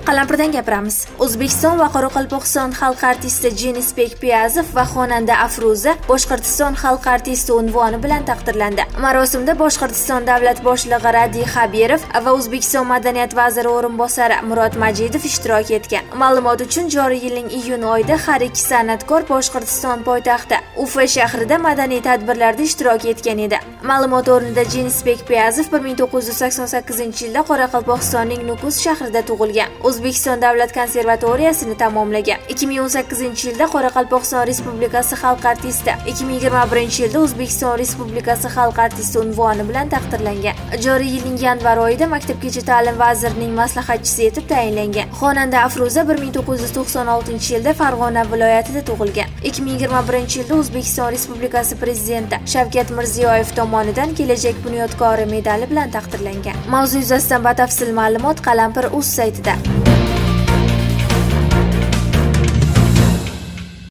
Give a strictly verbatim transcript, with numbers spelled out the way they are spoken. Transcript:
Qalampirdan gapiramiz. O'zbekiston va Qoraqalpog'iston xalq artisti Jenisbek Piyazov va xonanda Afruza Boshqirdiston xalq artisti unvoni bilan taqdirlandi. Marosimda Boshqirdiston davlat boshlig'i Radi Xabirov va O'zbekiston madaniyat vaziri o'rinbosari Murod Majidov ishtirok etgan. Ma'lumot uchun joriy yilning iyun oyida har ikki san'atkor Boshqirdiston poytaxti Ufa shahrida madaniy tadbirlarda ishtirok etgan edi. Ma'lumot o'rnida Jenisbek Piyazov bir ming to'qqiz yuz sakson sakkizinchi yilda Qoraqalpog'istonning Nukus shahrida tug'ilgan. O'zbekiston davlat konservatoriyasini tamomlagan. ikki ming o'n sakkizinchi yilda Qoraqalpog'iston Respublikasi xalq artisti, ikki ming yigirma birinchi yilda O'zbekiston Respublikasi xalq artisti unvoni bilan taqdirlangan. Joriy yilning yanvar oyida Maktabgacha ta'lim vazirining maslahatchisi etib tayinlangan. Xonanda Afruza bir ming to'qqiz yuz to'qson oltinchi yilda Farg'ona viloyatida tug'ilgan. ikki ming yigirma birinchi yilda O'zbekiston Respublikasi prezidenti Shavkat Mirziyoyev tomonidan kelajak bunyodkori medali bilan taqdirlangan. Mavzu yuzasidan batafsil ma'lumot Qalampir.uz saytida.